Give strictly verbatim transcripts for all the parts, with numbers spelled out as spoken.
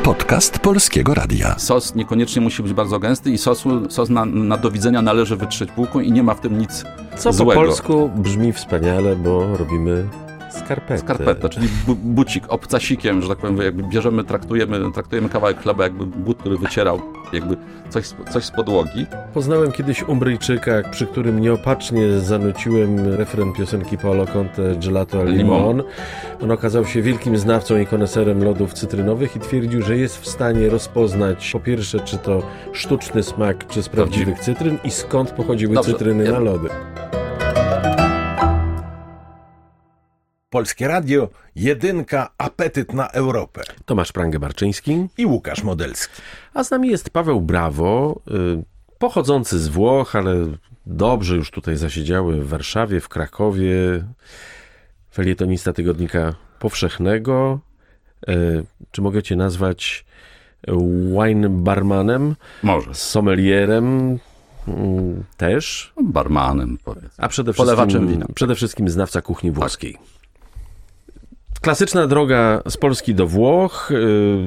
Podcast Polskiego Radia. Sos niekoniecznie musi być bardzo gęsty i sosu, sos na, na do widzenia należy wytrzeć bułką i nie ma w tym nic Co złego. Po polsku brzmi wspaniale, bo robimy skarpetę. Skarpetę, czyli bu- bucik, obcasikiem, że tak powiem, jakby bierzemy, traktujemy, traktujemy kawałek chleba jakby but, który wycierał jakby coś, coś z podłogi. Poznałem kiedyś Umbryjczyka, przy którym nieopatrznie zanuciłem refren piosenki Paolo Conte Gelato al Limon. On okazał się wielkim znawcą i koneserem lodów cytrynowych i twierdził, że jest w stanie rozpoznać po pierwsze, czy to sztuczny smak, czy z prawdziwych cytryn i skąd pochodziły Dobrze. cytryny Ja... na lody. Polskie Radio, jedynka, apetyt na Europę. Tomasz Prangę-Barczyński I Łukasz Modelski. A z nami jest Paweł Brawo, y, pochodzący z Włoch, ale dobrze już tutaj zasiedziały w Warszawie, w Krakowie, felietonista Tygodnika Powszechnego. Y, czy mogę cię nazwać wine barmanem? Może. Sommelierem y, też. Barmanem, powiedz. A przede Polewaczem wszystkim, wina. przede wszystkim znawca kuchni włoskiej. Klasyczna droga z Polski do Włoch. Yy,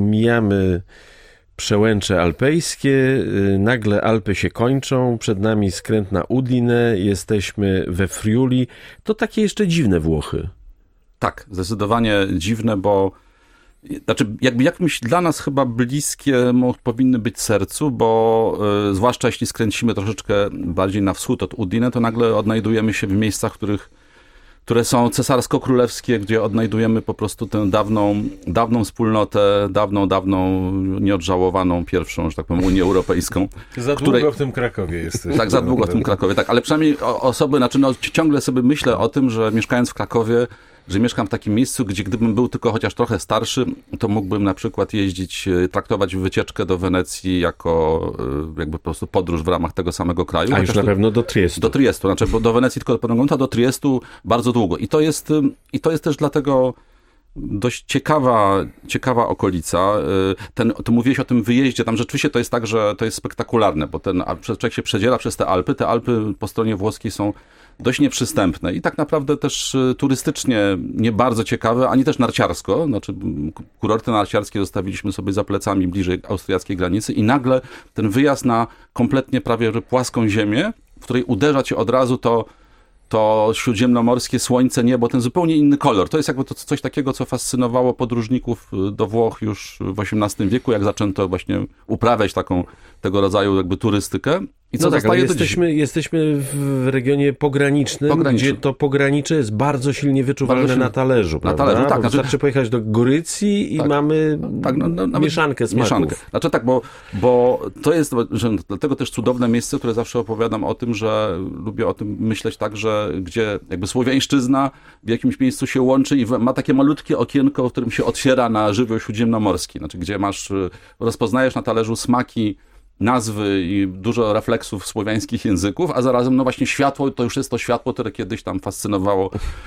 mijamy przełęcze alpejskie. Yy, nagle Alpy się kończą. Przed nami skręt na Udine. Jesteśmy we Friuli. To takie jeszcze dziwne Włochy. Tak, zdecydowanie dziwne, bo znaczy jakby jakimś dla nas chyba bliskie mo, powinny być sercu, bo y, zwłaszcza jeśli skręcimy troszeczkę bardziej na wschód od Udine, to nagle odnajdujemy się w miejscach, których które są cesarsko-królewskie, gdzie odnajdujemy po prostu tę dawną, dawną wspólnotę, dawną, dawną, nieodżałowaną pierwszą, że tak powiem, Unię Europejską. Za której... długo w tym Krakowie jesteś. Tak, za długo w tym Krakowie, tak, ale przynajmniej osoby, znaczy no, ciągle sobie myślę o tym, że mieszkając w Krakowie, że mieszkam w takim miejscu, gdzie gdybym był tylko chociaż trochę starszy, to mógłbym na przykład jeździć, traktować wycieczkę do Wenecji jako jakby po prostu podróż w ramach tego samego kraju. A już na pewno do Triestu. Do Triestu, znaczy bo do Wenecji tylko do pewnego momentu, a do Triestu bardzo długo. I to jest, i to jest też dlatego dość ciekawa, ciekawa okolica. Ten, ty mówiłeś o tym wyjeździe, tam rzeczywiście to jest tak, że to jest spektakularne, bo ten człowiek się przedziela przez te Alpy. Te Alpy po stronie włoskiej są dość nieprzystępne i tak naprawdę też turystycznie nie bardzo ciekawe, ani też narciarsko. Znaczy kurorty narciarskie zostawiliśmy sobie za plecami bliżej austriackiej granicy i nagle ten wyjazd na kompletnie prawie płaską ziemię, w której uderza cię od razu to to śródziemnomorskie słońce, niebo, ten zupełnie inny kolor. To jest jakby to coś takiego, co fascynowało podróżników do Włoch już w osiemnastym wieku, jak zaczęto właśnie uprawiać taką tego rodzaju jakby turystykę. I co no tak, ale zostaje do jesteśmy, jesteśmy w regionie pogranicznym, Pograniczny. gdzie to pogranicze jest bardzo silnie wyczuwalne Bardzo silnie. na talerzu. Na Prawda? talerzu, tak. Bo Znaczy... Wystarczy pojechać do Gorycji i tak, mamy tak, no, no, mieszankę smaków. Mieszankę. Znaczy tak, bo, bo to jest że dlatego też cudowne miejsce, które zawsze opowiadam o tym, że lubię o tym myśleć tak, że gdzie jakby słowiańszczyzna w jakimś miejscu się łączy i ma takie malutkie okienko, w którym się otwiera na żywioł śródziemnomorski. Znaczy gdzie masz, rozpoznajesz na talerzu smaki, nazwy i dużo refleksów słowiańskich języków, a zarazem no właśnie światło, to już jest to światło, które kiedyś tam fascynowało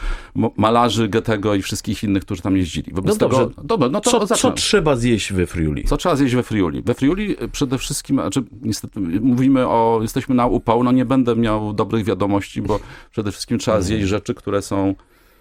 malarzy Goethego i wszystkich innych, którzy tam jeździli. Wobec No dobrze, tego, dobra, no to co, zacznę. co trzeba zjeść we Friuli? Co trzeba zjeść we Friuli? We Friuli przede wszystkim, znaczy niestety mówimy o, jesteśmy na upał, no nie będę miał dobrych wiadomości, bo przede wszystkim trzeba zjeść rzeczy, które są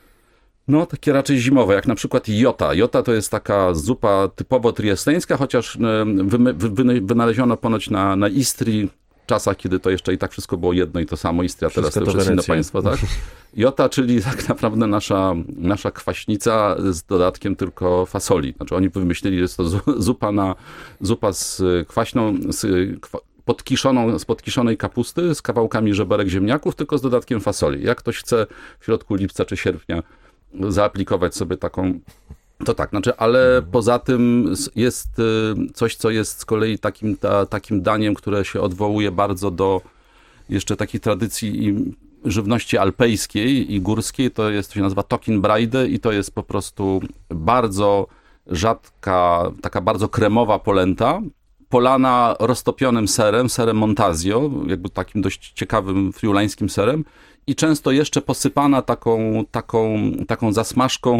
no takie raczej zimowe, jak na przykład jota. Jota to jest taka zupa typowo triesteńska, chociaż wy, wy, wynaleziono ponoć na, na Istrii, w czasach, kiedy to jeszcze i tak wszystko było jedno i to samo, Istria, teraz to już jest inne państwo, tak? Jota, czyli tak naprawdę nasza, nasza kwaśnica z dodatkiem tylko fasoli. Znaczy oni wymyślili, że jest to zupa, na, zupa z kwaśną, z kwa, podkiszoną, z podkiszonej kapusty, z kawałkami żeberek ziemniaków, tylko z dodatkiem fasoli. Jak ktoś chce w środku lipca czy sierpnia zaaplikować sobie taką, to tak, znaczy, ale poza tym jest coś, co jest z kolei takim, ta, takim daniem, które się odwołuje bardzo do jeszcze takich tradycji i żywności alpejskiej i górskiej, to jest, to się nazywa Tokinbrajde i to jest po prostu bardzo rzadka, taka bardzo kremowa polenta, polana roztopionym serem, serem Montasio, jakby takim dość ciekawym friulańskim serem i często jeszcze posypana taką, taką, taką zasmażką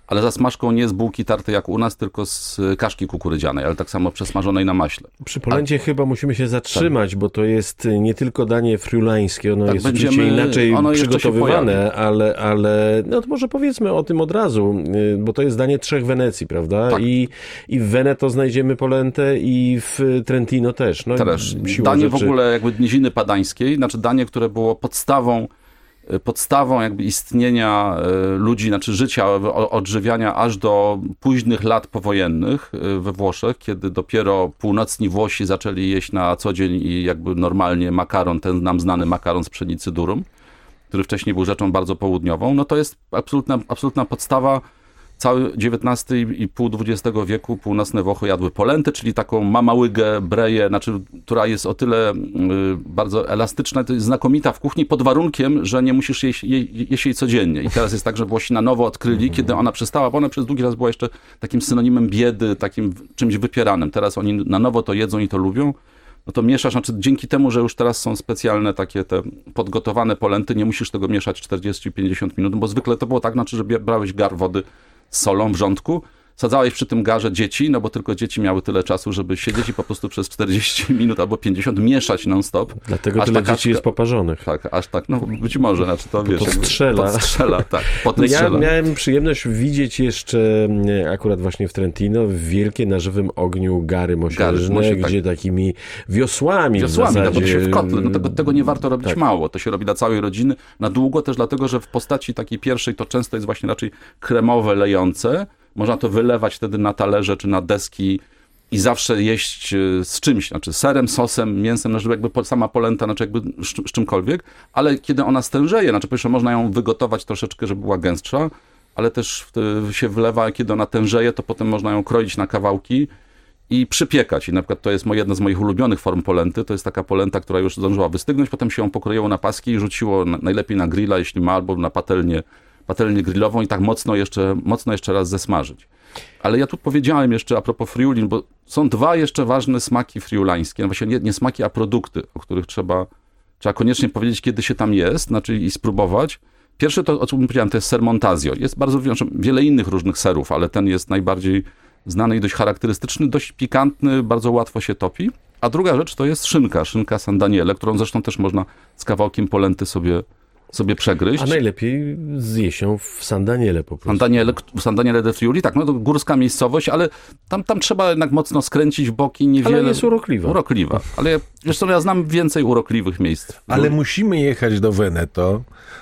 ale zasmażką nie z bułki tartej jak u nas, tylko z kaszki kukurydzianej, ale tak samo przesmażonej na maśle. Przy polędzie A... chyba musimy się zatrzymać, tak. bo to jest nie tylko danie friulańskie, ono tak, jest będziemy, oczywiście inaczej ono przygotowywane, ale, ale no to może powiedzmy o tym od razu, bo to jest danie trzech Wenecji, prawda? Tak. I, I w Veneto znajdziemy polentę i w Trentino też. No, też. Danie rzeczy. W ogóle jakby niziny padańskiej, znaczy danie, które było podstawą podstawą jakby istnienia ludzi, znaczy życia, odżywiania aż do późnych lat powojennych we Włoszech, kiedy dopiero północni Włosi zaczęli jeść na co dzień i jakby normalnie makaron, ten nam znany makaron z pszenicy durum, który wcześniej był rzeczą bardzo południową, no to jest absolutna, absolutna podstawa. Cały dziewiętnasty i pół dwudziestego wieku północne Włochy jadły polenty, czyli taką mamałygę, breję, znaczy, która jest o tyle y, bardzo elastyczna, to jest znakomita w kuchni pod warunkiem, że nie musisz jeść, je, jeść jej codziennie. I teraz jest tak, że Włosi na nowo odkryli, kiedy ona przestała, bo ona przez długi czas była jeszcze takim synonimem biedy, takim czymś wypieranym. Teraz oni na nowo to jedzą i to lubią. No to mieszasz, znaczy dzięki temu, że już teraz są specjalne takie te podgotowane polenty, nie musisz tego mieszać czterdzieści pięćdziesiąt minut, bo zwykle to było tak, znaczy, że brałeś gar wody z solą, wrzątku, sadzałeś przy tym garze dzieci, no bo tylko dzieci miały tyle czasu, żeby siedzieć i po prostu przez czterdzieści minut albo pięćdziesiąt mieszać non-stop. Dlatego tyle dzieci kaczka, jest poparzonych. Tak, aż tak, no być może, znaczy to wiesz. Podstrzela. Podstrzela, tak. Potem no ja strzela. miałem przyjemność widzieć jeszcze akurat właśnie w Trentino wielkie na żywym ogniu gary mosiężne, Gary, gdzie tak. takimi wiosłami Wiosłami, w zasadzie. No, się w kotle, no tego, tego nie warto robić tak. mało. To się robi dla całej rodziny, na długo też dlatego, że w postaci takiej pierwszej to często jest właśnie raczej kremowe, lejące. Można to wylewać wtedy na talerze czy na deski i zawsze jeść z czymś, znaczy serem, sosem, mięsem, znaczy jakby sama polenta, znaczy jakby z, z czymkolwiek, ale kiedy ona stężeje, znaczy po pierwsze można ją wygotować troszeczkę, żeby była gęstsza, ale też się wlewa, kiedy ona tężeje, to potem można ją kroić na kawałki i przypiekać. I na przykład to jest jedna z moich ulubionych form polenty, to jest taka polenta, która już zdążyła wystygnąć, potem się ją pokroiło na paski i rzuciło najlepiej na grilla, jeśli ma, albo na patelnię patelnię grillową i tak mocno jeszcze, mocno jeszcze raz zesmażyć. Ale ja tu powiedziałem jeszcze a propos friulin, bo są dwa jeszcze ważne smaki friulańskie, no właśnie nie, nie smaki, a produkty, o których trzeba, trzeba koniecznie powiedzieć, kiedy się tam jest, znaczy i spróbować. Pierwszy to, o czym powiedziałem, to jest ser Montasio. Jest bardzo wiele innych różnych serów, ale ten jest najbardziej znany i dość charakterystyczny, dość pikantny, bardzo łatwo się topi. A druga rzecz to jest szynka, szynka San Daniele, którą zresztą też można z kawałkiem polenty sobie sobie przegryźć. A najlepiej zjeść ją w San Daniele po prostu. San Daniele, w San Daniele de Friuli, tak, no to górska miejscowość, ale tam, tam trzeba jednak mocno skręcić w boki, niewiele... Ale jest urokliwa. Urokliwa, ale wiesz co, ja znam więcej urokliwych miejsc. Ale musimy jechać do Veneto,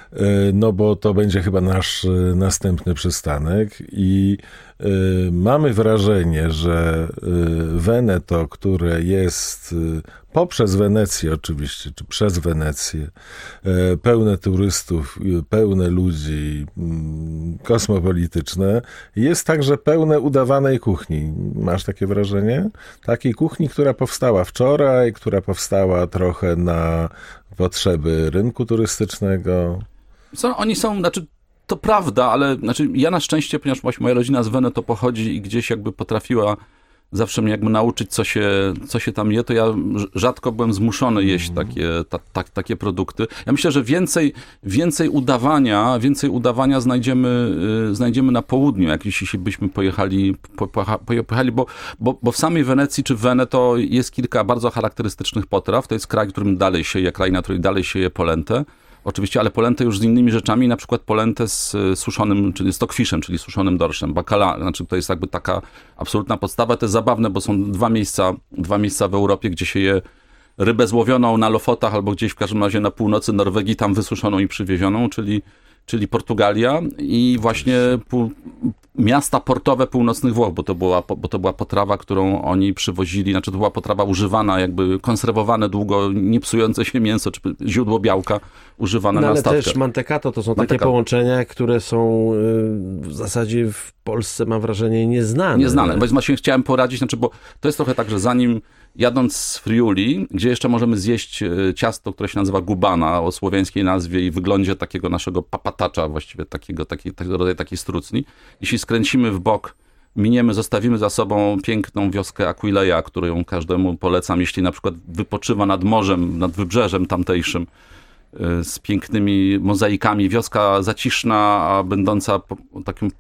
no bo to będzie chyba nasz następny przystanek i mamy wrażenie, że Veneto, które jest poprzez Wenecję oczywiście, czy przez Wenecję, pełne turystów, pełne ludzi, kosmopolityczne, jest także pełne udawanej kuchni. Masz takie wrażenie? Takiej kuchni, która powstała wczoraj, która powstała trochę na potrzeby rynku turystycznego. Co, oni są, znaczy to prawda, ale znaczy ja na szczęście, ponieważ właśnie moja rodzina z Veneto pochodzi i gdzieś jakby potrafiła zawsze mnie jakby nauczyć, co się, co się tam je, to ja rzadko byłem zmuszony jeść takie, ta, ta, takie produkty. Ja myślę, że więcej, więcej udawania, więcej udawania znajdziemy, znajdziemy na południu, jak jeśli byśmy pojechali, po, po, pojechali bo, bo, bo w samej Wenecji czy w Veneto jest kilka bardzo charakterystycznych potraw. To jest kraj, w którym dalej się je, kraj, na którym dalej się je polentę. Oczywiście, ale polentę już z innymi rzeczami, na przykład polentę z suszonym, czyli stockfishem, czyli suszonym dorszem, bacala, znaczy to jest jakby taka absolutna podstawa. To jest zabawne, bo są dwa miejsca, dwa miejsca w Europie, gdzie się je rybę złowioną na Lofotach albo gdzieś w każdym razie na północy Norwegii, tam wysuszoną i przywiezioną, czyli, czyli Portugalia i właśnie pół, miasta portowe północnych Włoch, bo to, była, bo to była potrawa, którą oni przywozili, znaczy to była potrawa używana, jakby konserwowane długo, nie psujące się mięso, czy źródło białka używane no, na ale statkę. też mantecato to są Mantecato. takie połączenia, które są w zasadzie w Polsce, mam wrażenie, nieznane. Nieznane, więc właśnie chciałem poradzić, znaczy, bo to jest trochę tak, że zanim jadąc z Friuli, gdzie jeszcze możemy zjeść ciasto, które się nazywa gubana, o słowiańskiej nazwie i wyglądzie takiego naszego papatacza, właściwie takiego, taki, taki rodzaj takiej strucni. Jeśli skręcimy w bok, miniemy, zostawimy za sobą piękną wioskę Aquileia, którą każdemu polecam, jeśli na przykład wypoczywa nad morzem, nad wybrzeżem tamtejszym, z pięknymi mozaikami. Wioska zaciszna, a będąca takim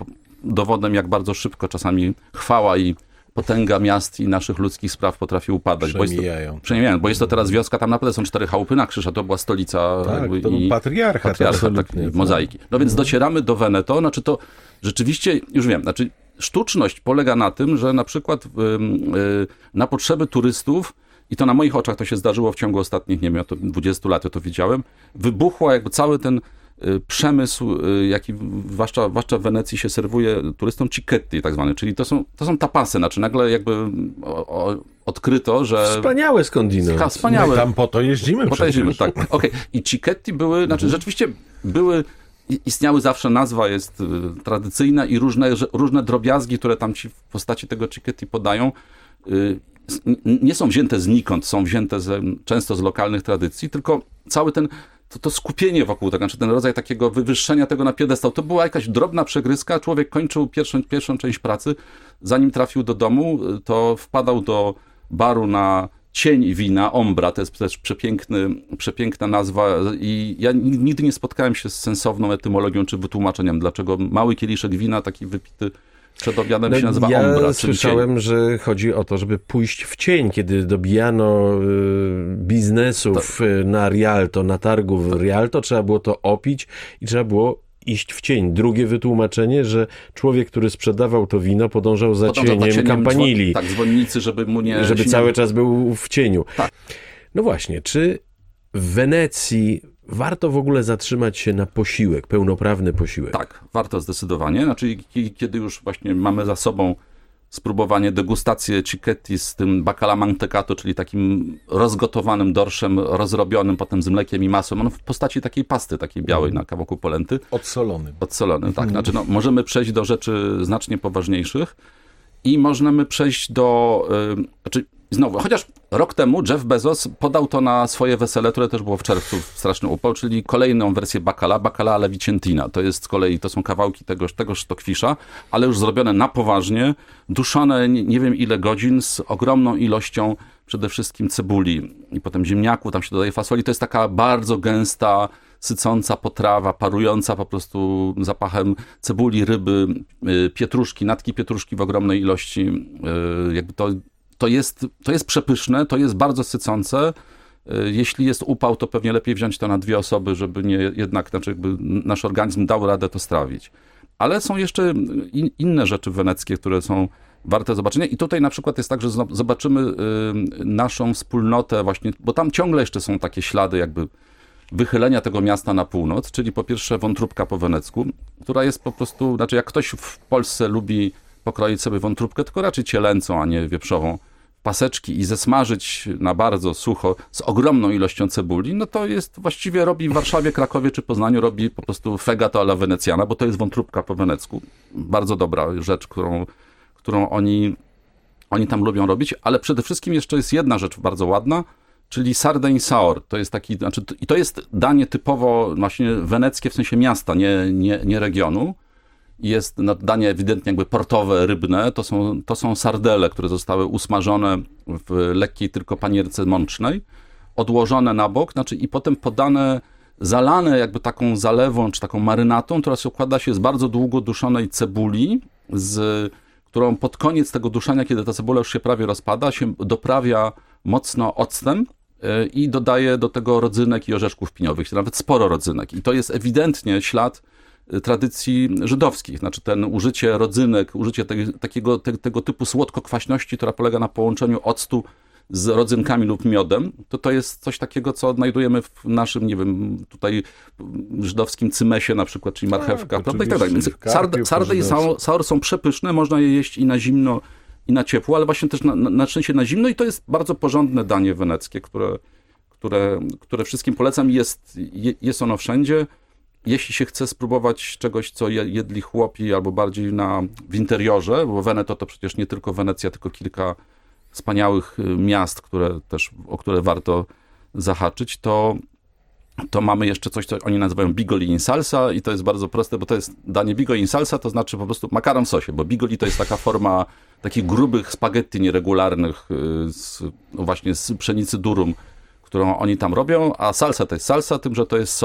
dowodem, jak bardzo szybko czasami chwała i potęga miast i naszych ludzkich spraw potrafi upadać. Przemijają. Bo jest, to, przemijają, bo jest to teraz wioska, tam naprawdę są cztery chałupy na krzyż, a to była stolica Tak, jakby, to był i patriarchat. patriarchat tak, absolutnie. mozaiki. No więc docieramy do Veneto, znaczy to rzeczywiście, już wiem, znaczy sztuczność polega na tym, że na przykład yy, yy, na potrzeby turystów, i to na moich oczach to się zdarzyło w ciągu ostatnich, nie wiem, ja to dwudziestu lat ja to widziałem, wybuchła jakby cały ten przemysł, jaki zwłaszcza, zwłaszcza w Wenecji się serwuje turystom, cicchetti tak zwane, czyli to są, to są tapasy, znaczy nagle jakby o, o, odkryto, że... Wspaniałe skądinąd. Ha, wspaniałe. My tam po to jeździmy Po to jeździmy, przecież. tak. Okay. I cicchetti były, znaczy rzeczywiście były, istniały zawsze, nazwa jest y, tradycyjna i różne, że, różne drobiazgi, które tam ci w postaci tego cicchetti podają, y, nie są wzięte znikąd, są wzięte z, często z lokalnych tradycji, tylko cały ten To, to skupienie wokół tego, znaczy ten rodzaj takiego wywyższenia tego na piedestał, to była jakaś drobna przegryzka, człowiek kończył pierwszą, pierwszą część pracy, zanim trafił do domu, to wpadał do baru na cień wina, ombra, to jest też przepiękny, przepiękna nazwa i ja nigdy nie spotkałem się z sensowną etymologią czy wytłumaczeniem, dlaczego mały kieliszek wina, taki wypity przed obiadem no, się nazywa ja ombra. Ja słyszałem, że chodzi o to, żeby pójść w cień, kiedy dobijano y, biznesów tak. na Rialto, na targu w Rialto, trzeba było to opić i trzeba było iść w cień. Drugie wytłumaczenie, że człowiek, który sprzedawał to wino, podążał za podążał cieniem, cieniem kampanili. Dzwon, tak, dzwonnicy, żeby mu nie... Żeby cały czas był w cieniu. Tak. No właśnie, czy w Wenecji warto w ogóle zatrzymać się na posiłek, pełnoprawny posiłek? Tak, warto zdecydowanie. Znaczy, kiedy już właśnie mamy za sobą spróbowanie degustację cicchetti z tym bacala mantecato, czyli takim rozgotowanym dorszem, rozrobionym potem z mlekiem i masłem, on w postaci takiej pasty, takiej białej na kawałku polenty. Odsolonym. Odsolonym, tak. Znaczy, no, możemy przejść do rzeczy znacznie poważniejszych i możemy przejść do... Yy, znaczy, znowu, chociaż rok temu Jeff Bezos podał to na swoje wesele, które też było w czerwcu w straszny upał, czyli kolejną wersję bacala, bacala alla vicentina. To jest z kolei, to są kawałki tegoż, tegoż sztokwisza, ale już zrobione na poważnie, duszone nie, nie wiem ile godzin z ogromną ilością przede wszystkim cebuli i potem ziemniaku, tam się dodaje fasoli. To jest taka bardzo gęsta, sycąca potrawa, parująca po prostu zapachem cebuli, ryby, pietruszki, natki pietruszki w ogromnej ilości. Jakby to To jest, to jest przepyszne, to jest bardzo sycące. Jeśli jest upał, to pewnie lepiej wziąć to na dwie osoby, żeby nie jednak, znaczy jakby nasz organizm dał radę to strawić. Ale są jeszcze in, inne rzeczy weneckie, które są warte zobaczenia. I tutaj na przykład jest tak, że zobaczymy y, naszą wspólnotę właśnie, bo tam ciągle jeszcze są takie ślady jakby wychylenia tego miasta na północ, czyli po pierwsze wątróbka po wenecku, która jest po prostu, znaczy jak ktoś w Polsce lubi pokroić sobie wątróbkę, tylko raczej cielęcą, a nie wieprzową, paseczki i zesmażyć na bardzo sucho z ogromną ilością cebuli, no to jest, właściwie robi w Warszawie, Krakowie czy Poznaniu, robi po prostu fegato alla venecjana, bo to jest wątróbka po wenecku. Bardzo dobra rzecz, którą, którą oni, oni tam lubią robić, ale przede wszystkim jeszcze jest jedna rzecz bardzo ładna, czyli sardine sour. To jest taki, znaczy, i to jest danie typowo właśnie weneckie, w sensie miasta, nie, nie, nie regionu. Jest no, danie ewidentnie jakby portowe, rybne. To są, to są sardele, które zostały usmażone w lekkiej tylko panierce mącznej, odłożone na bok, znaczy i potem podane, zalane jakby taką zalewą, czy taką marynatą, która składa się z bardzo długo duszonej cebuli, z, którą pod koniec tego duszenia, kiedy ta cebula już się prawie rozpada, się doprawia mocno octem i dodaje do tego rodzynek i orzeszków piniowych, nawet sporo rodzynek. I to jest ewidentnie ślad tradycji żydowskich, znaczy ten użycie rodzynek, użycie te, takiego, te, tego typu słodko-kwaśności, która polega na połączeniu octu z rodzynkami lub miodem, to to jest coś takiego, co odnajdujemy w naszym, nie wiem, tutaj żydowskim cymesie na przykład, czyli marchewka, tak, prawda? I tak dalej. Więc sardy, sardy i sour, sour są przepyszne, można je jeść i na zimno, i na ciepło, ale właśnie też na, na, na szczęście na zimno i to jest bardzo porządne danie weneckie, które, które, które wszystkim polecam. Jest, jest ono wszędzie. Jeśli się chce spróbować czegoś, co jedli chłopi, albo bardziej na, w interiorze, bo Veneto to przecież nie tylko Wenecja, tylko kilka wspaniałych miast, które też, o które warto zahaczyć, to, to mamy jeszcze coś, co oni nazywają bigoli in salsa i to jest bardzo proste, bo to jest danie bigoli in salsa, to znaczy po prostu makaron w sosie, bo bigoli to jest taka forma takich grubych spaghetti nieregularnych z, no właśnie z pszenicy durum, którą oni tam robią, a salsa to jest salsa, tym, że to jest sos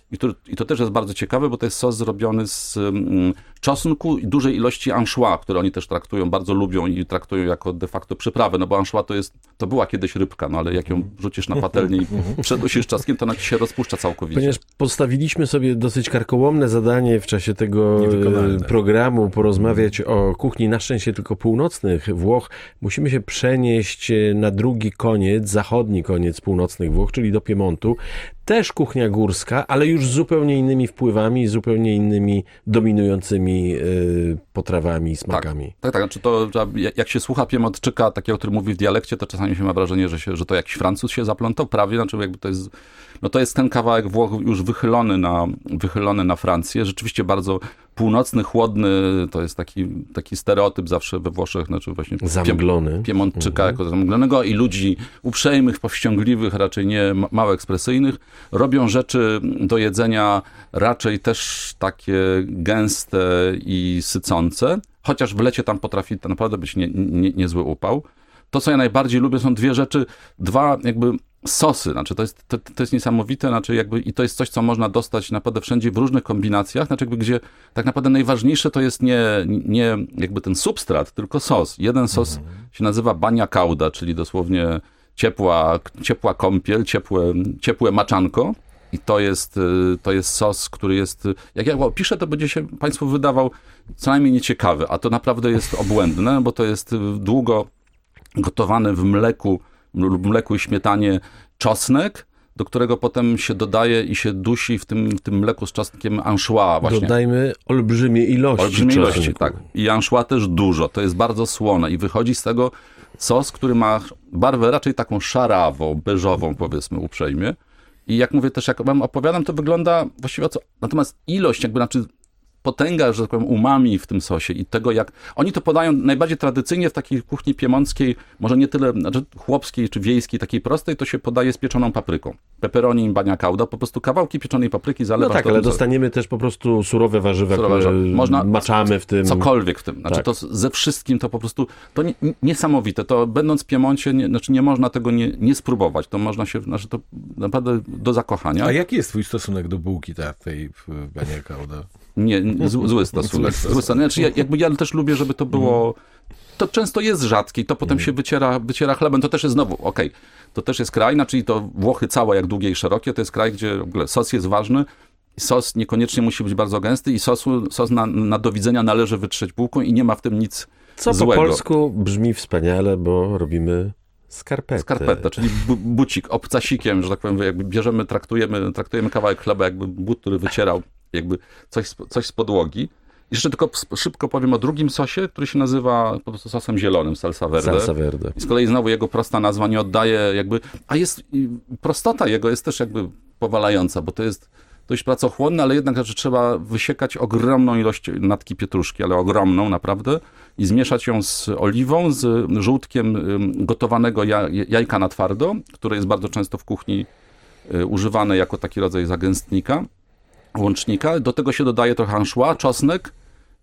I to, I to też jest bardzo ciekawe, bo to jest sos zrobiony z um, czosnku i dużej ilości anchois, które oni też traktują, bardzo lubią i traktują jako de facto przyprawę, no bo anchois to jest, to była kiedyś rybka, no ale jak ją rzucisz na patelnię i przedusisz czosnkiem, to ona ci się rozpuszcza całkowicie. Ponieważ postawiliśmy sobie dosyć karkołomne zadanie w czasie tego programu porozmawiać o kuchni, na szczęście tylko północnych Włoch, musimy się przenieść na drugi koniec, zachodni koniec północnych Włoch, czyli do Piemontu. Też kuchnia górska, ale już z zupełnie innymi wpływami, zupełnie innymi dominującymi y, potrawami i smakami. Tak, tak, tak. Znaczy to, jak się słucha Piemontczyka, takiego, który mówi w dialekcie, to czasami się ma wrażenie, że, się, że to jakiś Francuz się zaplątał, prawie, znaczy jakby to jest, no to jest ten kawałek Włoch już wychylony na, wychylony na Francję, rzeczywiście bardzo północny, chłodny, to jest taki, taki stereotyp zawsze we Włoszech, znaczy właśnie zamglony. Piemontczyka mhm. jako zamglonego i ludzi uprzejmych, powściągliwych, raczej nie mało ekspresyjnych, robią rzeczy do jedzenia raczej też takie gęste i sycące, chociaż w lecie tam potrafi to naprawdę być nie, nie, niezły upał. To, co ja najbardziej lubię, są dwie rzeczy, dwa jakby sosy, znaczy to jest, to, to jest niesamowite, znaczy jakby i to jest coś, co można dostać naprawdę wszędzie w różnych kombinacjach, znaczy jakby gdzie tak naprawdę najważniejsze to jest nie, nie jakby ten substrat, tylko sos. Jeden sos mhm. się nazywa bagna cauda, czyli dosłownie ciepła, ciepła kąpiel, ciepłe, ciepłe maczanko i to jest, to jest sos, który jest, jak ja go opiszę, to będzie się Państwu wydawał co najmniej nieciekawy, a to naprawdę jest obłędne, bo to jest długo gotowany w mleku lub mleku i śmietanie czosnek, do którego potem się dodaje i się dusi w tym, w tym mleku z czosnkiem anchois właśnie. Dodajmy olbrzymie ilości Olbrzymie czosnku. ilości, tak. I anchois też dużo. To jest bardzo słone i wychodzi z tego sos, który ma barwę raczej taką szarawą, beżową, powiedzmy uprzejmie. I jak mówię też, jak wam opowiadam, to wygląda właściwie o co... Natomiast ilość, jakby, znaczy potęga, że tak powiem, umami w tym sosie i tego, jak... Oni to podają najbardziej tradycyjnie w takiej kuchni piemonckiej, może nie tyle, znaczy chłopskiej czy wiejskiej, takiej prostej, to się podaje z pieczoną papryką. Pepperoni i bagna cauda, po prostu kawałki pieczonej papryki zalewasz. No tak, ale dostaniemy też po prostu surowe warzywa, surowe które można, maczamy w tym. Cokolwiek w tym. Znaczy tak. To ze wszystkim to po prostu, to nie, niesamowite. To będąc w Piemoncie, nie, znaczy nie można tego nie, nie spróbować. To można się, znaczy to naprawdę do zakochania. A jaki jest twój stosunek do bułki tej w bagna cauda? Nie, zły, zły stosunek. Zły stosunek. Znaczy, ja, jakby ja też lubię, żeby to było... To często jest rzadkie i to potem się wyciera, wyciera chlebem. To też jest znowu, okej, okay, to też jest kraj, znaczy to Włochy całe, jak długie i szerokie, to jest kraj, gdzie w ogóle sos jest ważny. Sos niekoniecznie musi być bardzo gęsty i sosu, sos na, na do widzenia należy wytrzeć bułką i nie ma w tym nic Co złego. Po polsku brzmi wspaniale, bo robimy skarpetę. Skarpetę, czyli bu, bucik, obcasikiem, że tak powiem, jakby bierzemy, traktujemy, traktujemy kawałek chleba, jakby but, który wycierał jakby coś, coś z podłogi. I jeszcze tylko szybko powiem o drugim sosie, który się nazywa po prostu sosem zielonym, salsa verde. Salsa verde. I z kolei znowu jego prosta nazwa nie oddaje jakby, a jest, prostota jego jest też jakby powalająca, bo to jest dość pracochłonne, ale jednak że trzeba wysiekać ogromną ilość natki pietruszki, ale ogromną naprawdę i zmieszać ją z oliwą, z żółtkiem gotowanego jajka na twardo, które jest bardzo często w kuchni używane jako taki rodzaj zagęstnika, łącznika. Do tego się dodaje trochę anchois, czosnek,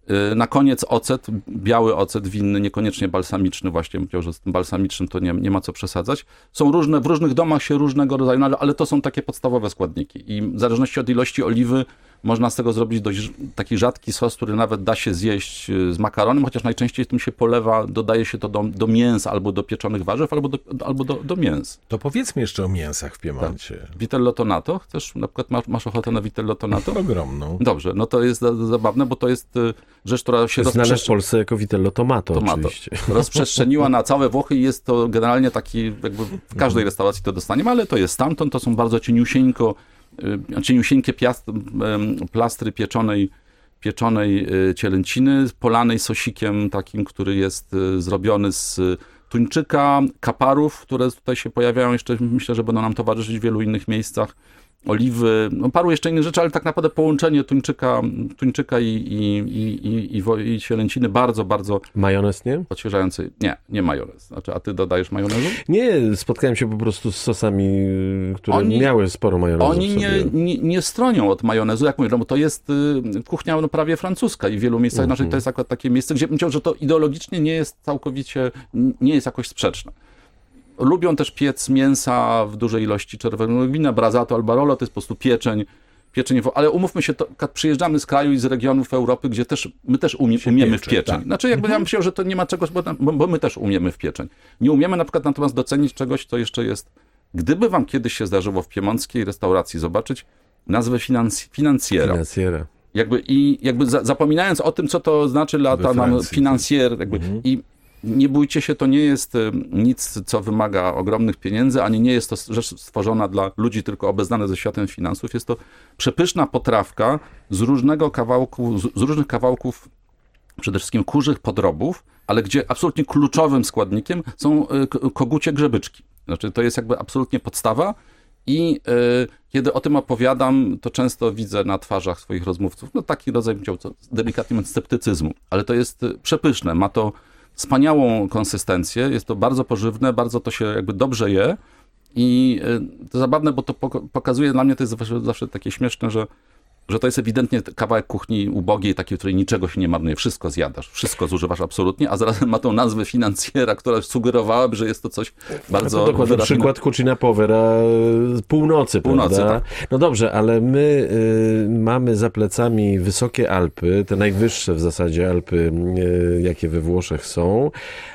na koniec ocet, biały ocet winny, niekoniecznie balsamiczny właśnie, powiedział, że z tym balsamicznym to nie, nie ma co przesadzać. Są różne, w różnych domach się różnego rodzaju, no, ale to są takie podstawowe składniki i w zależności od ilości oliwy można z tego zrobić dość taki rzadki sos, który nawet da się zjeść z makaronem, chociaż najczęściej tym się polewa, dodaje się to do, do mięs albo do pieczonych warzyw, albo do, albo do, do mięs. To powiedzmy jeszcze o mięsach w Piemoncie. Tak. Vitello tonato, chcesz, na przykład masz, masz ochotę na vitello tonato? Ogromną. Dobrze, no to jest zabawne, bo to jest rzecz, która się znana rozprzestrzeniła w Polsce jako vitello tomato, tomato oczywiście. Rozprzestrzeniła na całe Włochy i jest to generalnie taki, jakby w każdej restauracji to dostaniemy, ale to jest stamtąd, to są bardzo cieniusieńko cieniusieńkie piast, plastry pieczonej, pieczonej cielęciny, polanej sosikiem takim, który jest zrobiony z tuńczyka, kaparów, które tutaj się pojawiają jeszcze, myślę, że będą nam towarzyszyć w wielu innych miejscach, oliwy, no paru jeszcze innych rzeczy, ale tak naprawdę połączenie tuńczyka, tuńczyka i, i, i, i, i, i cielęciny bardzo, bardzo... Majonez nie? Odświeżający. Nie, nie majonez. Znaczy, a ty dodajesz majonezu? Nie, spotkałem się po prostu z sosami, które oni, miały sporo majonezu. Oni nie, nie, nie stronią od majonezu, jak mówię, no bo to jest y, kuchnia no, prawie francuska i w wielu miejscach, uh-huh. znaczy, to jest akurat takie miejsce, gdzie myślę, że to ideologicznie nie jest całkowicie, nie jest jakoś sprzeczne. Lubią też piec mięsa w dużej ilości czerwonego wina, brasato al barolo, to jest po prostu pieczeń, pieczeń, ale umówmy się, to przyjeżdżamy z kraju i z regionów Europy, gdzie też my też umie, umiemy piecze, w pieczeń. tak. Znaczy jakby ja myślę, że to nie ma czegoś, bo, bo my też umiemy w pieczeń. Nie umiemy na przykład natomiast docenić czegoś, co jeszcze jest, gdyby wam kiedyś się zdarzyło w piemonckiej restauracji zobaczyć nazwę financ, financiera. Financiera. Jakby i jakby za, zapominając o tym, co to znaczy lata nam financier, jakby Mhm. i nie bójcie się, to nie jest nic, co wymaga ogromnych pieniędzy, ani nie jest to rzecz stworzona dla ludzi tylko obeznanych ze światem finansów. Jest to przepyszna potrawka z różnego kawałku, z, z różnych kawałków, przede wszystkim kurzych podrobów, ale gdzie absolutnie kluczowym składnikiem są kogucie grzebyczki. Znaczy to jest jakby absolutnie podstawa i y, kiedy o tym opowiadam, to często widzę na twarzach swoich rozmówców, no taki rodzaj, delikatnie mówiąc, sceptycyzmu, ale to jest przepyszne, ma to wspaniałą konsystencję, jest to bardzo pożywne, bardzo to się jakby dobrze je i to zabawne, bo to pokazuje, dla mnie to jest zawsze, zawsze takie śmieszne, że, że to jest ewidentnie kawałek kuchni ubogiej, takiej, w której niczego się nie marnuje, wszystko zjadasz, wszystko zużywasz absolutnie, a zarazem ma tą nazwę financiera, która sugerowałaby, że jest to coś bardzo... To dokładnie przykład Cucina Povera z północy, Północy, prawda? tak. No dobrze, ale my y, mamy za plecami wysokie Alpy, te najwyższe w zasadzie Alpy, y, jakie we Włoszech są,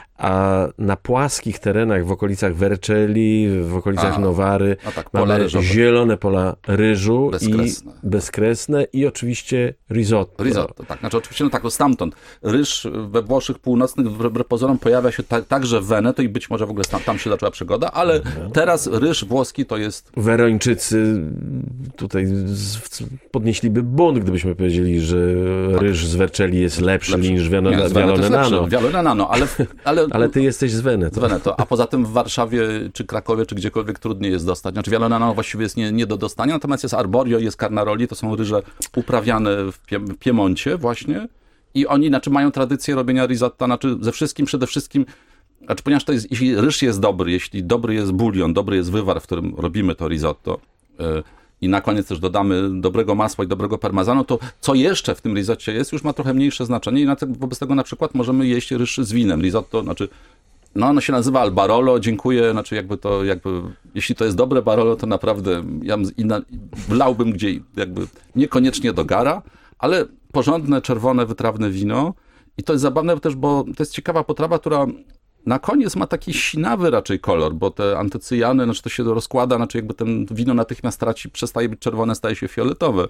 a na płaskich terenach w okolicach Vercelli, w okolicach A, Nowary a tak, pola mamy ryżowe. zielone pola ryżu Bezkresne. i bezkresne i oczywiście risotto. Risotto, tak. Znaczy oczywiście no tak, stamtąd. Ryż we Włoszech północnych wbrew pozorom pojawia się ta, także w Weneto i być może w ogóle tam, tam się zaczęła przygoda, ale teraz ryż włoski to jest... Werończycy tutaj z, podnieśliby bunt, gdybyśmy powiedzieli, że ryż z Vercelli jest lepszy, lepszy. niż wiano, Nie, z Veneto wialone jest lepszy, nano. wialone nano, ale, ale, Ale ty jesteś z Veneto. z Veneto. A poza tym w Warszawie, czy Krakowie, czy gdziekolwiek trudniej jest dostać. Znaczy wialone nano właściwie jest nie, nie do dostania, natomiast jest arborio, jest carnaroli, to są ryże uprawiane w, Pie, w Piemoncie właśnie i oni znaczy, mają tradycję robienia risotto, znaczy ze wszystkim przede wszystkim, znaczy, ponieważ to jest, jeśli ryż jest dobry, jeśli dobry jest bulion, dobry jest wywar, w którym robimy to risotto, yy, i na koniec też dodamy dobrego masła i dobrego parmezanu, to co jeszcze w tym risotcie jest, już ma trochę mniejsze znaczenie i na te, wobec tego na przykład możemy jeść ryż z winem. Risotto, znaczy, no ono się nazywa al Barolo, dziękuję, znaczy jakby to, jakby, jeśli to jest dobre Barolo, to naprawdę ja inna, wlałbym gdzie, jakby niekoniecznie do gara, ale porządne, czerwone, wytrawne wino i to jest zabawne też, bo to jest ciekawa potrawa, która na koniec ma taki sinawy raczej kolor, bo te antycyjany, znaczy to się rozkłada, znaczy jakby ten wino natychmiast traci, przestaje być czerwone, staje się fioletowe.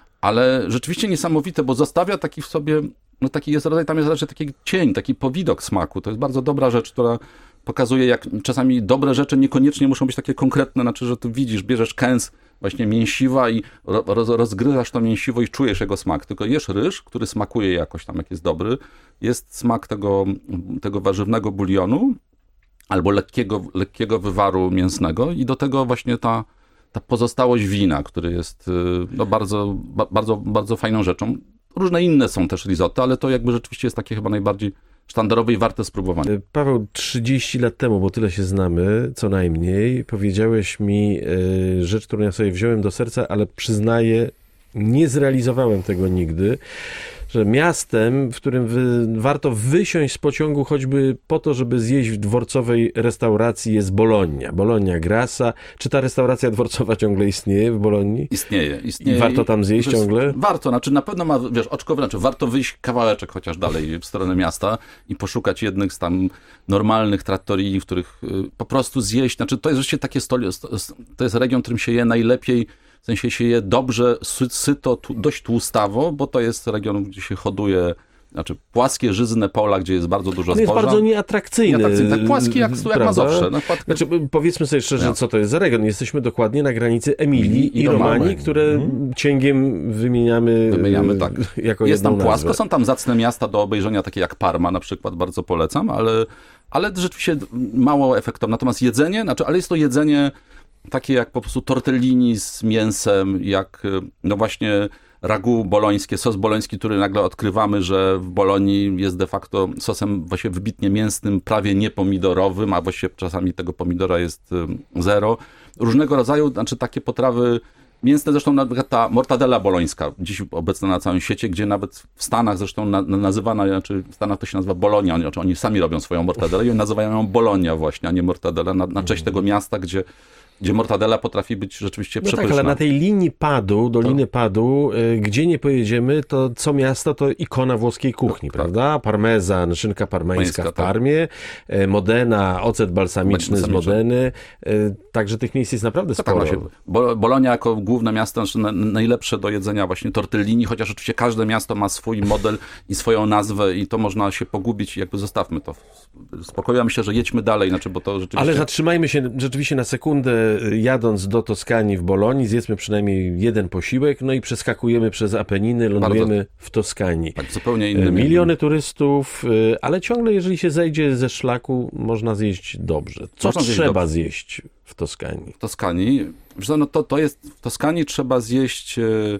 Ale rzeczywiście niesamowite, bo zostawia taki w sobie, no taki jest rodzaj, tam jest raczej taki cień, taki powidok smaku. To jest bardzo dobra rzecz, która pokazuje, jak czasami dobre rzeczy niekoniecznie muszą być takie konkretne, znaczy, że tu widzisz, bierzesz kęs właśnie mięsiwa i roz, rozgryzasz to mięsiwo i czujesz jego smak. Tylko jesz ryż, który smakuje jakoś tam, jak jest dobry. Jest smak tego, tego warzywnego bulionu albo lekkiego, lekkiego wywaru mięsnego i do tego właśnie ta, ta pozostałość wina, który jest no, bardzo, ba, bardzo, bardzo fajną rzeczą. Różne inne są też risotto, ale to jakby rzeczywiście jest takie chyba najbardziej sztandarowe i warte spróbowania. Paweł, trzydzieści lat temu, bo tyle się znamy, co najmniej, powiedziałeś mi y, rzecz, którą ja sobie wziąłem do serca, ale przyznaję, nie zrealizowałem tego nigdy, że miastem, w którym wy, warto wysiąść z pociągu choćby po to, żeby zjeść w dworcowej restauracji jest Bologna. Bologna Grassa. Czy ta restauracja dworcowa ciągle istnieje w Bolonii? Istnieje, istnieje. I warto tam zjeść jest, ciągle? Warto, znaczy na pewno ma, wiesz, oczko wręcz, warto wyjść kawałeczek chociaż dalej w stronę miasta i poszukać jednych z tam normalnych trattorii, w których y, po prostu zjeść, znaczy to jest rzeczywiście takie stoli, to jest region, w którym się je najlepiej, w sensie się je dobrze, syto, tu, dość tłustawo, bo to jest region, gdzie się hoduje, znaczy płaskie, żyzne pola, gdzie jest bardzo dużo On zboża. jest bardzo nieatrakcyjny. nieatrakcyjny. Tak płaski jak, jak ma zawsze. No, płatki... Znaczy, powiedzmy sobie szczerze, Ja. co to jest za region. Jesteśmy dokładnie na granicy Emilii i, I Romanii, Romanii. które Mhm. cięgiem wymieniamy, Wymieniamy, tak. jako Jest jedną tam płasko, nazwę. są tam zacne miasta do obejrzenia, takie jak Parma na przykład, bardzo polecam, ale, ale rzeczywiście mało efektowne. Natomiast jedzenie, znaczy, ale jest to jedzenie takie jak po prostu tortellini z mięsem, jak no właśnie ragu bolońskie, sos boloński, który nagle odkrywamy, że w Bolonii jest de facto sosem właśnie wybitnie mięsnym, prawie niepomidorowym, a właściwie czasami tego pomidora jest zero. Różnego rodzaju, znaczy takie potrawy mięsne, zresztą na przykład ta mortadella bolońska, dziś obecna na całym świecie, gdzie nawet w Stanach zresztą na, nazywana, znaczy w Stanach to się nazywa Bolonia, oni, znaczy oni sami robią swoją mortadellę i nazywają ją Bolonia właśnie, a nie mortadella, na, na cześć tego miasta, gdzie gdzie mortadela potrafi być rzeczywiście no przepyszna. Tak, ale na tej linii padu, doliny to... padu, y, gdzie nie pojedziemy, to co miasto to ikona włoskiej kuchni, no, prawda? Tak. Parmezan, szynka parmeńska w Parmie, tak. Modena, ocet balsamiczny z Modeny, y, także tych miejsc jest naprawdę to sporo. Tak, Bo, Bologna jako główne miasto, znaczy na, najlepsze do jedzenia właśnie tortellini, chociaż oczywiście każde miasto ma swój model i swoją nazwę i to można się pogubić i jakby zostawmy to w spokoju. Ja myślę, że jedźmy dalej, znaczy, bo to rzeczywiście... Ale zatrzymajmy się rzeczywiście na sekundę, jadąc do Toskanii w Bolonii, zjedzmy przynajmniej jeden posiłek, no i przeskakujemy przez Apeniny, lądujemy Bardzo... w Toskanii. Tak, zupełnie innym. Miliony turystów, ale ciągle, jeżeli się zejdzie ze szlaku, można zjeść dobrze. Co można trzeba dobrze. zjeść w Toskanii? W Toskanii? No to, to jest, w Toskanii trzeba zjeść...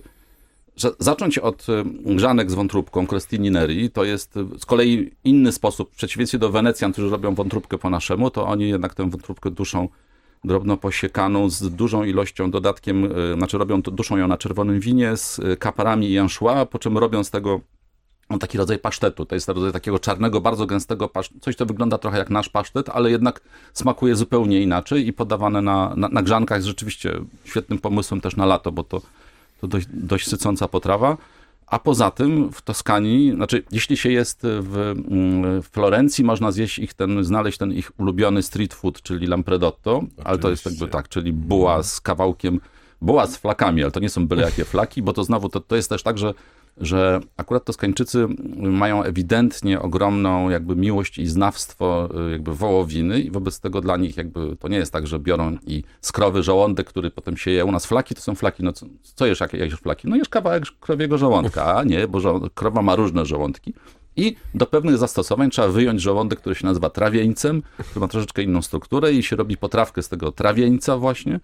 Że zacząć od grzanek z wątróbką, crostini neri, to jest z kolei inny sposób. W przeciwieństwie do Wenecjan, którzy robią wątróbkę po naszemu, to oni jednak tę wątróbkę duszą drobno posiekaną z dużą ilością, dodatkiem, znaczy robią, duszą ją na czerwonym winie z kaparami i anchois, po czym robią z tego no, taki rodzaj pasztetu. To jest rodzaj takiego czarnego, bardzo gęstego pasztetu. Coś, co wygląda trochę jak nasz pasztet, ale jednak smakuje zupełnie inaczej i podawane na, na, na grzankach jest rzeczywiście świetnym pomysłem też na lato, bo to To dość, dość sycąca potrawa. A poza tym w Toskanii, znaczy jeśli się jest w, w Florencji, można zjeść ich ten, znaleźć ten ich ulubiony street food, czyli lampredotto, Oczywiście. ale to jest jakby tak, czyli buła z kawałkiem, buła z flakami, ale to nie są byle jakie flaki, bo to znowu to, to jest też tak, że że akurat Toskańczycy mają ewidentnie ogromną jakby miłość i znawstwo jakby wołowiny i wobec tego dla nich jakby to nie jest tak, że biorą i skrowy żołądek, który potem się je. U nas flaki to są flaki, no co, co jesz, jak jesz flaki? No jesz kawałek krowiego żołądka, a nie, bo żo- krowa ma różne żołądki. I do pewnych zastosowań trzeba wyjąć żołądek, który się nazywa trawieńcem, który ma troszeczkę inną strukturę i się robi potrawkę z tego trawieńca właśnie.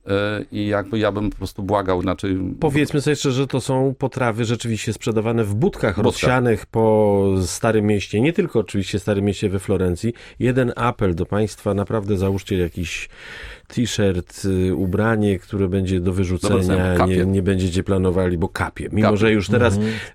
I jakby ja bym po prostu błagał, znaczy... Powiedzmy sobie jeszcze, że to są potrawy rzeczywiście sprzedawane w budkach Budka. rozsianych po Starym Mieście, nie tylko oczywiście Starym Mieście we Florencji. Jeden apel do Państwa, naprawdę załóżcie jakiś t-shirt, ubranie, które będzie do wyrzucenia, nie, nie będziecie planowali, bo kapie. Mimo, kapie. że już teraz...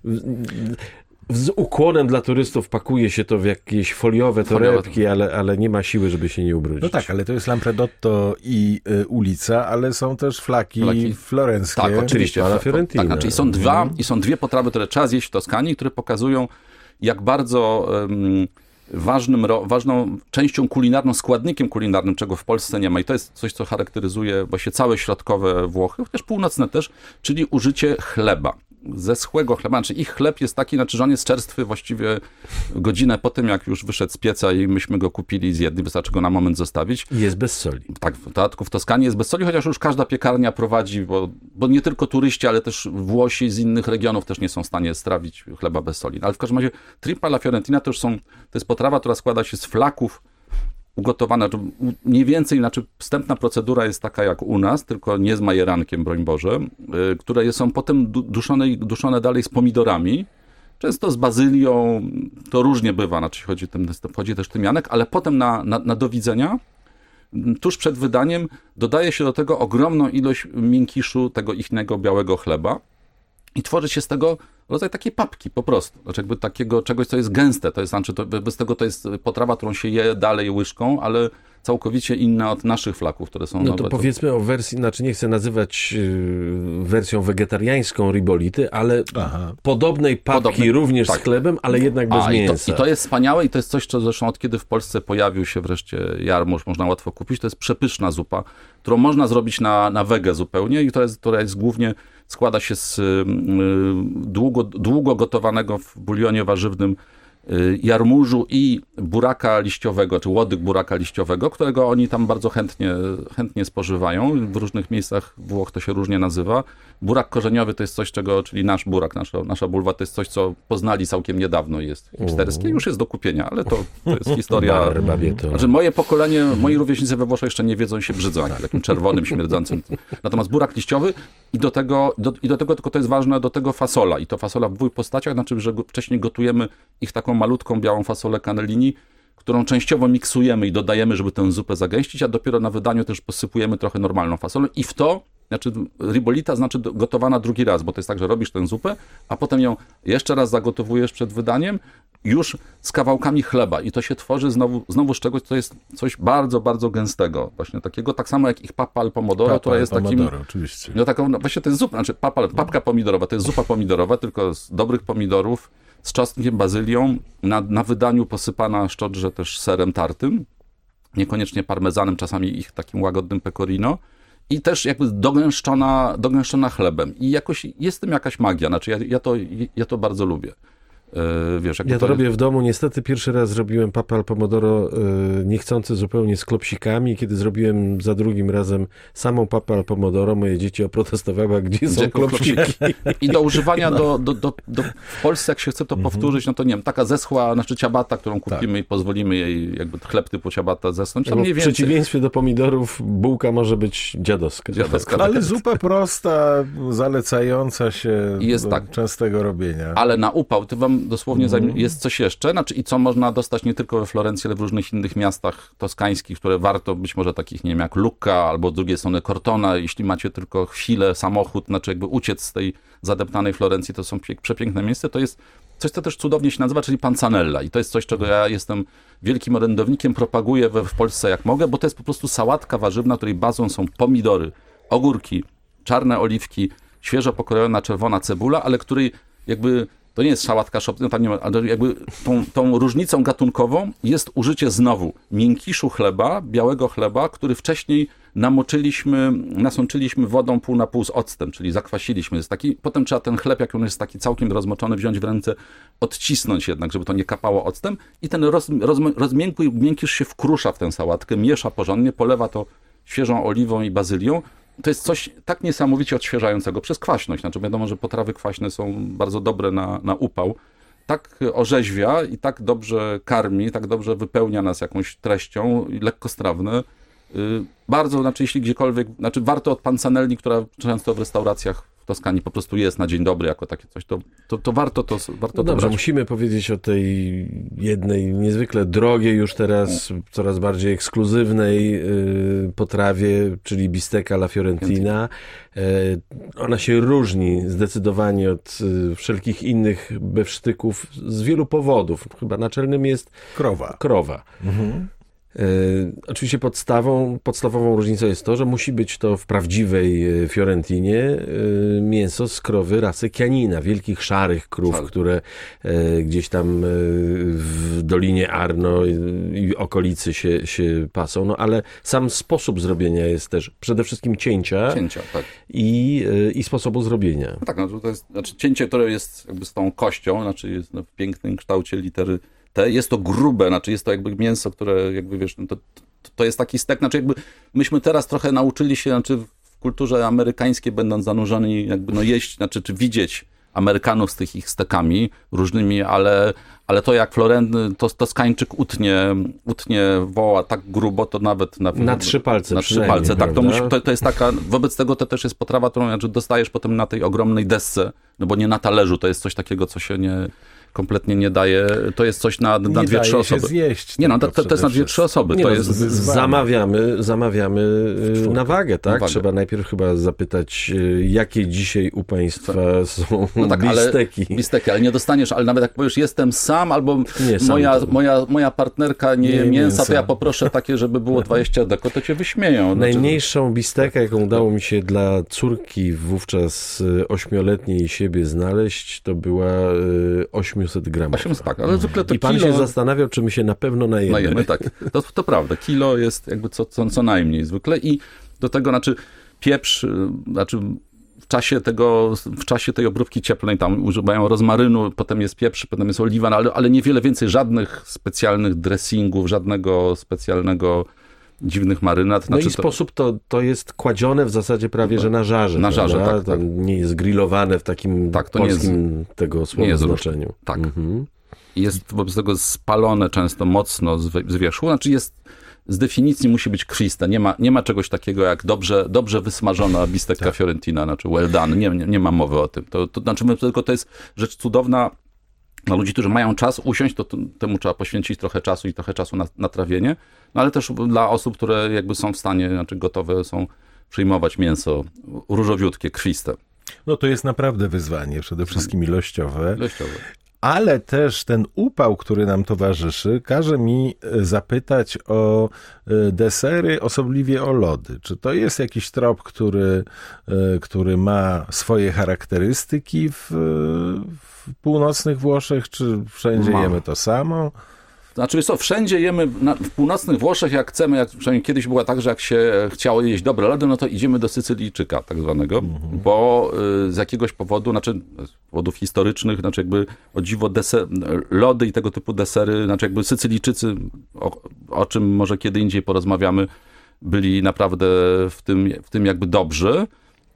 Mhm. Z ukłonem dla turystów pakuje się to w jakieś foliowe torebki, ale, ale nie ma siły, żeby się nie ubrudzić. No tak, ale to jest Lampredotto i y, ulica, ale są też flaki, flaki. florenckie. Tak, oczywiście. Fala Fiorentina. Tak, znaczy są dwa, mhm. i są dwie potrawy, które trzeba zjeść w Toskanii, które pokazują, jak bardzo um, ważnym, ważną częścią kulinarną, składnikiem kulinarnym, czego w Polsce nie ma. I to jest coś, co charakteryzuje właśnie całe środkowe Włochy, chociaż północne też, czyli użycie chleba. Zeschłego chleba, znaczy ich chleb jest taki, znaczy, że on jest czerstwy właściwie godzinę po tym, jak już wyszedł z pieca i myśmy go kupili i zjedli, wystarczy go na moment zostawić. I jest bez soli. Tak, w dodatku w Toskanii jest bez soli, chociaż już każda piekarnia prowadzi, bo, bo nie tylko turyści, ale też Włosi z innych regionów też nie są w stanie strawić chleba bez soli. Ale w każdym razie trippa alla fiorentina to już są, to jest potrawa, która składa się z flaków ugotowane, mniej więcej, znaczy wstępna procedura jest taka jak u nas, tylko nie z majerankiem, broń Boże, yy, które są potem duszone, duszone dalej z pomidorami, często z bazylią, to różnie bywa, znaczy chodzi, tym, wchodzi też tymianek, ale potem na, na, na do widzenia, tuż przed wydaniem dodaje się do tego ogromną ilość miękiszu tego ichnego białego chleba i tworzy się z tego rodzaj takiej papki po prostu. Znaczy jakby takiego czegoś, co jest gęste. To jest, znaczy to, bez tego to jest potrawa, którą się je dalej łyżką, ale całkowicie inna od naszych flaków, które są... No to powiedzmy o wersji, znaczy nie chcę nazywać yy, wersją wegetariańską ribolity, ale Aha. podobnej papki Podobny, również tak. z chlebem, ale jednak bez A, mięsa. I to, I to jest wspaniałe i to jest coś, co zresztą od kiedy w Polsce pojawił się wreszcie jarmuż, można łatwo kupić. To jest przepyszna zupa, którą można zrobić na, na wege zupełnie i to jest, która jest głównie, składa się z yy, długo, długo gotowanego w bulionie warzywnym jarmużu i buraka liściowego, czy łodyg buraka liściowego, którego oni tam bardzo chętnie, chętnie spożywają. W różnych miejscach Włoch to się różnie nazywa. Burak korzeniowy to jest coś, czego, czyli nasz burak, nasza, nasza bulwa, to jest coś, co poznali całkiem niedawno, jest hipsterskie, już jest do kupienia, ale to, to jest historia... Znaczy moje pokolenie, moi rówieśnicy we Włoszech jeszcze nie wiedzą, się brzydzą takim czerwonym, śmierdzącym. Natomiast burak liściowy i do tego, do, i do tego, tylko to jest ważne, do tego fasola. I to fasola w dwóch postaciach, znaczy, że wcześniej gotujemy ich taką malutką białą fasolę cannellini, którą częściowo miksujemy i dodajemy, żeby tę zupę zagęścić, a dopiero na wydaniu też posypujemy trochę normalną fasolą i w to znaczy ribollita znaczy gotowana drugi raz, bo to jest tak, że robisz tę zupę, a potem ją jeszcze raz zagotowujesz przed wydaniem, już z kawałkami chleba i to się tworzy znowu, znowu z czegoś, co jest coś bardzo, bardzo gęstego, właśnie takiego, tak samo jak ich papa al pomodoro, Papa która al jest pomodoro, takim... oczywiście. No taką, no właśnie to jest zupa, znaczy papa, papka pomidorowa, to jest zupa pomidorowa, tylko z dobrych pomidorów, z czosnkiem, bazylią, na, na wydaniu posypana szczodrze też serem tartym, niekoniecznie parmezanem, czasami ich takim łagodnym pecorino i też jakby dogęszczona, dogęszczona chlebem. I jakoś jest w tym jakaś magia, znaczy ja, ja, to, ja to bardzo lubię. Yy, wiesz, ja to, to robię jest... w domu. Niestety pierwszy raz zrobiłem papa al pomodoro yy, niechcący zupełnie z klopsikami. Kiedy zrobiłem za drugim razem samą papę al pomodoro, moje dzieci oprotestowały, gdzie, gdzie są klopsiki. I do używania do, do, do, do, w Polsce, jak się chce to powtórzyć, no to nie wiem, taka zeschła, znaczy ciabata, którą kupimy tak. i pozwolimy jej jakby chleb typu ciabata zeschnąć. No, w przeciwieństwie do pomidorów bułka może być dziadowska. dziadowska ale zupa prosta, zalecająca się jest do tak. częstego robienia. Ale na upał, ty wam dosłownie mm. jest coś jeszcze, znaczy i co można dostać nie tylko we Florencji, ale w różnych innych miastach toskańskich, które warto, być może takich, nie wiem, jak Lucca, albo z drugiej strony Cortona, jeśli macie tylko chwilę, samochód, znaczy jakby uciec z tej zadeptanej Florencji, to są przepiękne miejsca, to jest coś, co też cudownie się nazywa, czyli panzanella i to jest coś, czego ja jestem wielkim orędownikiem, propaguję we, w Polsce jak mogę, bo to jest po prostu sałatka warzywna, której bazą są pomidory, ogórki, czarne oliwki, świeżo pokrojona czerwona cebula, ale której jakby to nie jest sałatka shop, no tam nie ma, ale jakby tą, tą różnicą gatunkową jest użycie znowu miękiszu chleba, białego chleba, który wcześniej namoczyliśmy, nasączyliśmy wodą pół na pół z octem, czyli zakwasiliśmy. Jest taki, potem trzeba ten chleb, jak on jest taki całkiem rozmoczony, wziąć w ręce, odcisnąć jednak, żeby to nie kapało octem i ten roz, roz, rozmiękły miękisz się wkrusza w tę sałatkę, miesza porządnie, polewa to świeżą oliwą i bazylią. To jest coś tak niesamowicie odświeżającego przez kwaśność. Znaczy wiadomo, że potrawy kwaśne są bardzo dobre na, na upał. Tak orzeźwia i tak dobrze karmi, tak dobrze wypełnia nas jakąś treścią i lekkostrawne. Yy, bardzo, znaczy jeśli gdziekolwiek, znaczy warto od panzanelli, która często w restauracjach w Toskanii po prostu jest na dzień dobry jako takie coś, to, to, to warto to warto No dobrze, brać. musimy powiedzieć o tej jednej niezwykle drogiej, już teraz coraz bardziej ekskluzywnej yy, potrawie, czyli bistecca alla fiorentina. Yy, ona się różni zdecydowanie od yy, wszelkich innych bewsztyków z wielu powodów. Chyba naczelnym jest krowa. krowa. Mhm. Yy, oczywiście podstawą, podstawową różnicą jest to, że musi być to w prawdziwej Fiorentinie yy, mięso z krowy rasy Chianina, wielkich szarych krów, tak. które yy, gdzieś tam yy, w Dolinie Arno i okolicy się, się pasą, no ale sam sposób zrobienia jest też przede wszystkim cięcia, cięcia tak. i, yy, i sposobu zrobienia. No tak, no to jest znaczy cięcie, które jest jakby z tą kością, znaczy jest no, w pięknym kształcie litery T. Jest to grube, znaczy jest to jakby mięso, które jakby wiesz, no to, to, to jest taki stek, znaczy jakby myśmy teraz trochę nauczyli się, znaczy w kulturze amerykańskiej będąc zanurzeni jakby no jeść, znaczy czy widzieć Amerykanów z tych ich stekami różnymi, ale, ale to jak Florenty, to Toskańczyk utnie, utnie woła tak grubo, to nawet na, na trzy palce. Na trzy palce, tak, to, musi, to, to jest taka, wobec tego to też jest potrawa, którą znaczy dostajesz potem na tej ogromnej desce, no bo nie na talerzu, to jest coś takiego, co się nie kompletnie nie daje, to jest coś na, na dwie, trzy osoby. Się zjeść, nie no, to, to jest na dwie, trzy osoby. Nie to no, jest zamawiamy, zamawiamy na wagę, tak? Na Trzeba najpierw chyba zapytać, jakie dzisiaj u państwa są no tak, bisteki. Ale, bisteki, ale nie dostaniesz, ale nawet jak powiesz, jestem sam, albo nie, sam moja, moja, moja partnerka nie, nie je mięsa, mięsa, to ja poproszę takie, żeby było dwadzieścia deko, to cię wyśmieją. Najmniejszą bistekę, jaką udało mi się dla córki wówczas ośmioletniej siebie znaleźć, to była osiemset gramów. osiemset, tak, ale zwykle to I pan kilo... się zastanawiał, czy my się na pewno najemy. Najemy, tak. To, to prawda. Kilo jest jakby co, co, co najmniej zwykle i do tego, znaczy pieprz, znaczy w czasie tego, w czasie tej obróbki cieplnej tam używają rozmarynu, potem jest pieprz, potem jest oliwa, no ale, ale niewiele więcej, żadnych specjalnych dressingów, żadnego specjalnego dziwnych marynat. No znaczy i sposób to, to jest kładzione w zasadzie prawie, że na żarze. Na żarze, tak, tak. Nie jest grillowane w takim tak, to polskim nie jest, tego słowa znaczeniu. Tak. Mhm. Jest wobec tego spalone często mocno z, z wierzchu. Znaczy jest, z definicji musi być kriste. Nie ma, nie ma czegoś takiego jak dobrze, dobrze wysmażona bistecca tak. fiorentina, znaczy well done. Nie, nie, nie ma mowy o tym. To, to znaczy tylko to jest rzecz cudowna dla ludzi, którzy mają czas usiąść, to temu trzeba poświęcić trochę czasu i trochę czasu na, na trawienie, no ale też dla osób, które jakby są w stanie, znaczy gotowe są przyjmować mięso różowiutkie, krwiste. No to jest naprawdę wyzwanie, przede wszystkim ilościowe. Ilościowe. Ale też ten upał, który nam towarzyszy, każe mi zapytać o desery, osobliwie o lody. Czy to jest jakiś trop, który, który ma swoje charakterystyki w, w północnych Włoszech, czy wszędzie ma. Jemy to samo? Znaczy, co, wszędzie jemy, na, w północnych Włoszech, jak chcemy, jak przynajmniej kiedyś było tak, że jak się chciało jeść dobre lody, no to idziemy do Sycylijczyka tak zwanego, mm-hmm. bo y, z jakiegoś powodu, znaczy z powodów historycznych, znaczy jakby o dziwo deser, lody i tego typu desery, znaczy jakby Sycylijczycy, o, o czym może kiedy indziej porozmawiamy, byli naprawdę w tym, w tym jakby dobrzy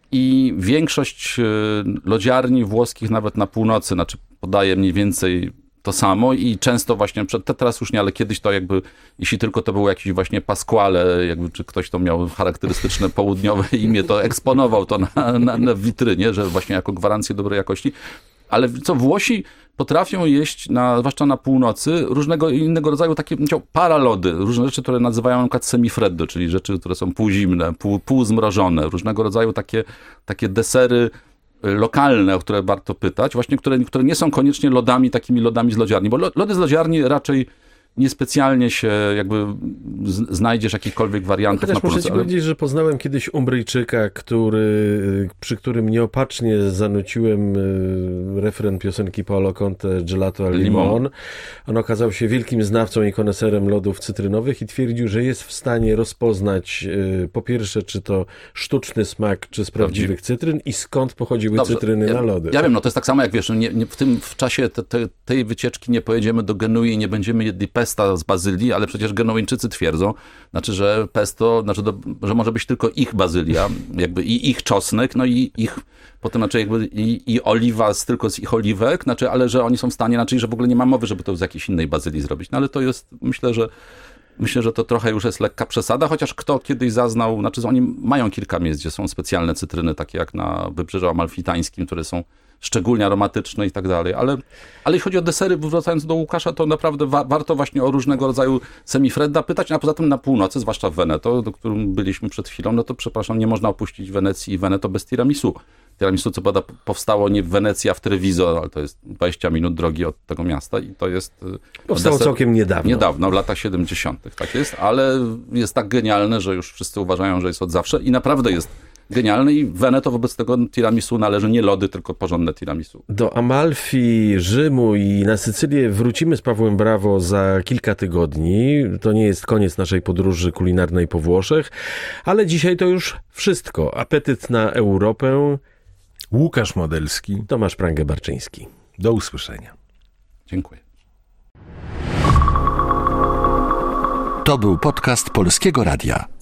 i większość y, lodziarni włoskich nawet na północy, znaczy podaje mniej więcej to samo i często właśnie, teraz już nie, ale kiedyś to jakby, jeśli tylko to było jakieś właśnie Pasquale, jakby czy ktoś to miał charakterystyczne południowe imię, to eksponował to na, na, na witrynie, że właśnie jako gwarancję dobrej jakości. Ale co, Włosi potrafią jeść, na, zwłaszcza na północy, różnego innego rodzaju takie paralody, różne rzeczy, które nazywają na przykład semifreddo, czyli rzeczy, które są półzimne, pół, półzmrożone, różnego rodzaju takie, takie desery lokalne, o które warto pytać, właśnie które, które nie są koniecznie lodami, takimi lodami z lodziarni, bo lody z lodziarni raczej niespecjalnie się jakby z, znajdziesz jakichkolwiek wariantów. Chociaż na muszę ci ale... powiedzieć, że poznałem kiedyś Umbryjczyka, który, przy którym nieopatrznie zanuciłem refren piosenki Paolo Conte Gelato al Limon. On okazał się wielkim znawcą i koneserem lodów cytrynowych i twierdził, że jest w stanie rozpoznać po pierwsze, czy to sztuczny smak, czy z prawdziwych cytryn i skąd pochodziły Dobrze, cytryny ja, na lody. Ja wiem, no to jest tak samo jak wiesz, nie, nie, w tym w czasie te, te, tej wycieczki nie pojedziemy do Genui i nie będziemy jedli pesta z bazylii, ale przecież Genuińczycy twierdzą, znaczy, że pesto, znaczy, do, że może być tylko ich bazylia, jakby i ich czosnek, no i ich, potem znaczy jakby i, i oliwa z, tylko z ich oliwek, znaczy, ale że oni są w stanie, znaczy, że w ogóle nie ma mowy, żeby to z jakiejś innej bazylii zrobić. No ale to jest, myślę, że Myślę, że to trochę już jest lekka przesada, chociaż kto kiedyś zaznał, znaczy oni mają kilka miejsc, gdzie są specjalne cytryny, takie jak na Wybrzeżu Amalfitańskim, które są szczególnie aromatyczne i tak dalej, ale, ale jeśli chodzi o desery, wracając do Łukasza, to naprawdę wa- warto właśnie o różnego rodzaju semifredda pytać, a poza tym na północy, zwłaszcza w Veneto, do którym byliśmy przed chwilą, no to przepraszam, nie można opuścić Wenecji i Veneto bez tiramisu. Tiramisu, co prawda, powstało nie w Wenecji, a w Treviso, ale to jest dwadzieścia minut drogi od tego miasta i to jest... Powstało deser... całkiem niedawno. Niedawno, w latach siedemdziesiątych, tak jest, ale jest tak genialne, że już wszyscy uważają, że jest od zawsze i naprawdę jest genialny i Veneto wobec tego tiramisu należy nie lody, tylko porządne tiramisu. Do Amalfi, Rzymu i na Sycylię wrócimy z Pawłem Brawo za kilka tygodni. To nie jest koniec naszej podróży kulinarnej po Włoszech, ale dzisiaj to już wszystko. Apetyt na Europę. Łukasz Modelski. Tomasz Prangę-Barczyński. Do usłyszenia. Dziękuję. To był podcast Polskiego Radia.